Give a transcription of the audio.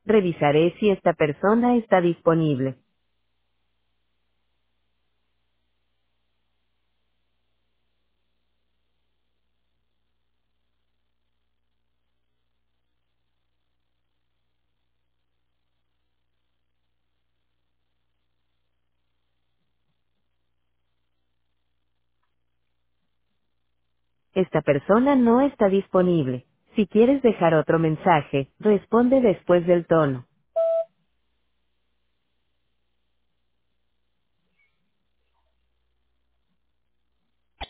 Revisaré si esta persona está disponible. Esta persona no está disponible. Si quieres dejar otro mensaje, responde después del tono.